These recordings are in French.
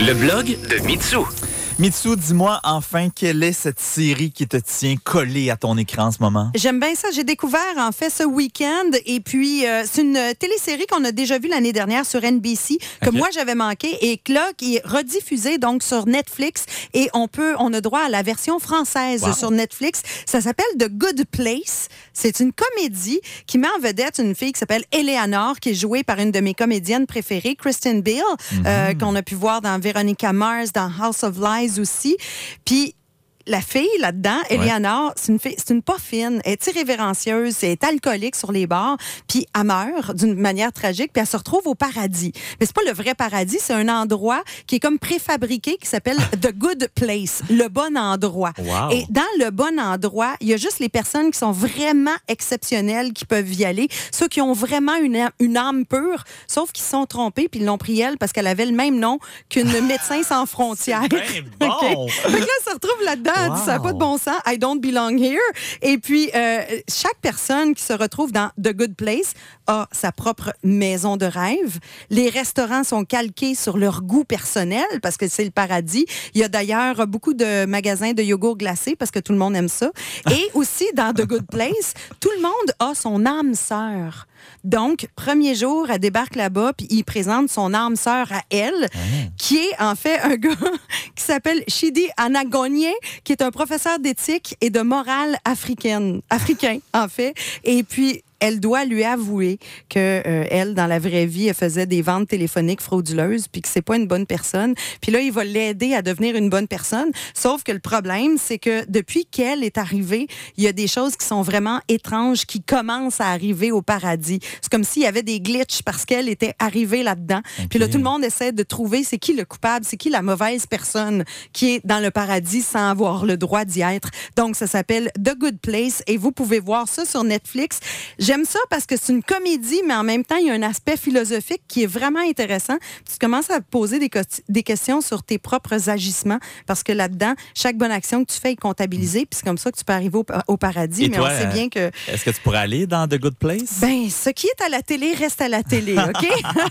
Le blog de Mitsou. Mitsou, dis-moi enfin, quelle est cette série qui te tient collé à ton écran en ce moment? J'aime bien ça. J'ai découvert, en fait, ce week-end. Et puis, c'est une télésérie qu'on a déjà vue l'année dernière sur NBC, que moi, j'avais manqué. Et que là, qui est rediffusée donc sur Netflix. Et on a droit à la version française sur Netflix. Ça s'appelle The Good Place. C'est une comédie qui met en vedette une fille qui s'appelle Eleanor, qui est jouée par une de mes comédiennes préférées, Kristen Bell, qu'on a pu voir dans Veronica Mars, dans House of Lies aussi. Puis, la fille, là-dedans, Eleanor, c'est une pas fine. Elle est irrévérencieuse, elle est alcoolique sur les bars, puis elle meurt d'une manière tragique, puis elle se retrouve au paradis. Mais c'est pas le vrai paradis, c'est un endroit qui est comme préfabriqué, qui s'appelle The Good Place, le bon endroit. Wow. Et dans le bon endroit, il y a juste les personnes qui sont vraiment exceptionnelles qui peuvent y aller, ceux qui ont vraiment une âme pure, sauf qu'ils se sont trompés, puis ils l'ont pris elle parce qu'elle avait le même nom qu'une médecin sans frontières. C'est bien bon! Okay. Fait que là, elle se retrouve là-dedans. Elle dit, ça n'a pas de bon sens. I don't belong here. Et puis, chaque personne qui se retrouve dans The Good Place a sa propre maison de rêve. Les restaurants sont calqués sur leur goût personnel parce que c'est le paradis. Il y a d'ailleurs beaucoup de magasins de yogourt glacé parce que tout le monde aime ça. Et aussi, dans The Good Place, tout le monde a son âme sœur. Donc, premier jour, elle débarque là-bas, puis il présente son âme sœur à elle, qui est en fait un gars qui s'appelle Chidi Anagonye, qui est un professeur d'éthique et de morale africain, en fait. Et puis, elle doit lui avouer que elle, dans la vraie vie, elle faisait des ventes téléphoniques frauduleuses, puis que c'est pas une bonne personne. Puis là, il va l'aider à devenir une bonne personne. Sauf que le problème, c'est que depuis qu'elle est arrivée, il y a des choses qui sont vraiment étranges qui commencent à arriver au paradis. C'est comme s'il y avait des glitches parce qu'elle était arrivée là-dedans. Okay. Puis là, tout le monde essaie de trouver c'est qui le coupable, c'est qui la mauvaise personne qui est dans le paradis sans avoir le droit d'y être. Donc, ça s'appelle The Good Place et vous pouvez voir ça sur Netflix. J'aime ça parce que c'est une comédie, mais en même temps, il y a un aspect philosophique qui est vraiment intéressant. Tu commences à poser des questions sur tes propres agissements parce que là-dedans, chaque bonne action que tu fais est comptabilisée, puis c'est comme ça que tu peux arriver au paradis. Et mais toi, on sait bien que... Est-ce que tu pourrais aller dans The Good Place? Ben, ce qui est à la télé reste à la télé, OK?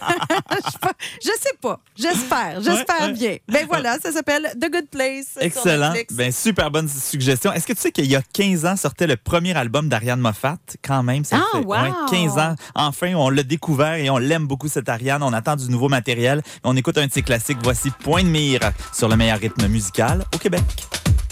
Je sais pas. J'espère bien. Ben voilà, ça s'appelle The Good Place. Excellent. Ben, super bonne suggestion. Est-ce que tu sais qu'il y a 15 ans sortait le premier album d'Ariane Moffat? Quand même, ça fait wow. 15 ans. Enfin, on l'a découvert et on l'aime beaucoup, cette Ariane. On attend du nouveau matériel. On écoute un de ses classiques. Voici Point de mire sur le meilleur rythme musical au Québec.